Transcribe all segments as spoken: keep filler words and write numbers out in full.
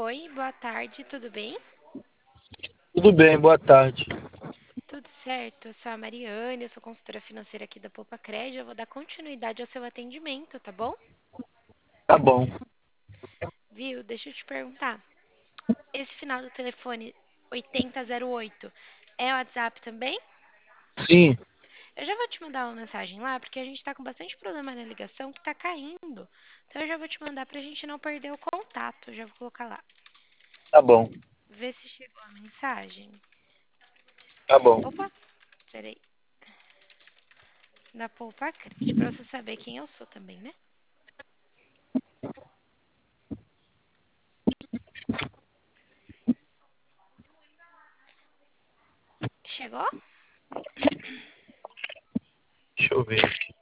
Oi, boa tarde, tudo bem? Tudo bem, boa tarde. Tudo certo, eu sou a Mariane, eu sou consultora financeira aqui da Poupa Crédito, eu vou dar continuidade ao seu atendimento, tá bom? Tá bom. Viu? Deixa eu te perguntar, esse final do telefone oitenta zero oito é o WhatsApp também? Sim, Eu já vou te mandar uma mensagem lá, porque a gente tá com bastante problema na ligação que tá caindo. Então eu já vou te mandar pra gente não perder o contato, eu já vou colocar lá. tá bom. Vê se chegou a mensagem. Tá bom. Opa, peraí. Da Poupa Crédito, pra você saber quem eu sou também, né? Chegou? Deixa eu ver aqui.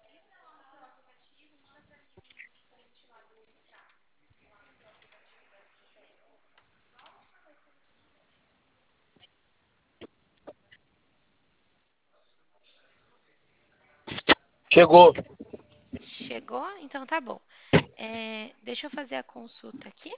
Chegou. Chegou? Então tá bom. É, deixa eu fazer a consulta aqui.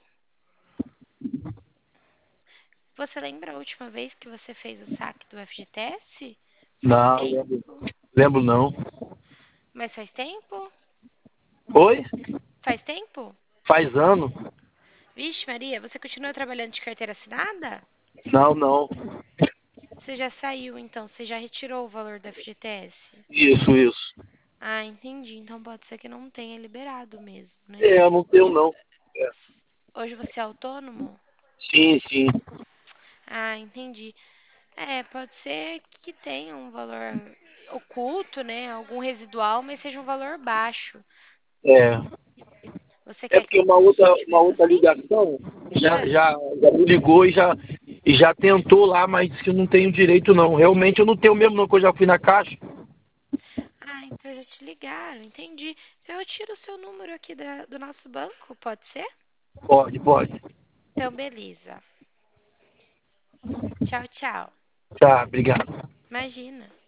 Você lembra a última vez que você fez o saque do F G T S? Faz Não, lembro, tempo? lembro não. Mas faz tempo? Oi? Faz tempo? Faz ano? Vixe, Maria, você continua trabalhando de carteira assinada? Não, não. Você já saiu, então, você já retirou o valor do F G T S? Isso, isso. Ah, entendi. Então pode ser que não tenha liberado mesmo, né? É, eu não tenho Hoje, não. É. hoje você é autônomo? Sim, sim. Ah, entendi. É, pode ser que tenha um valor oculto, né? Algum residual, mas seja um valor baixo. É. Você É quer que porque eu uma outra, consulte uma mesmo outra assim? ligação já, Ah, já, já me ligou e já, e já tentou lá, mas disse que eu não tenho direito não. Realmente eu não tenho mesmo não, que eu já fui na caixa. ah, então já te ligaram, entendi. Eu tiro o seu número aqui da- do nosso banco, pode ser? Pode, pode. Então, beleza. Tchau, tchau. Tá, obrigado. Imagina.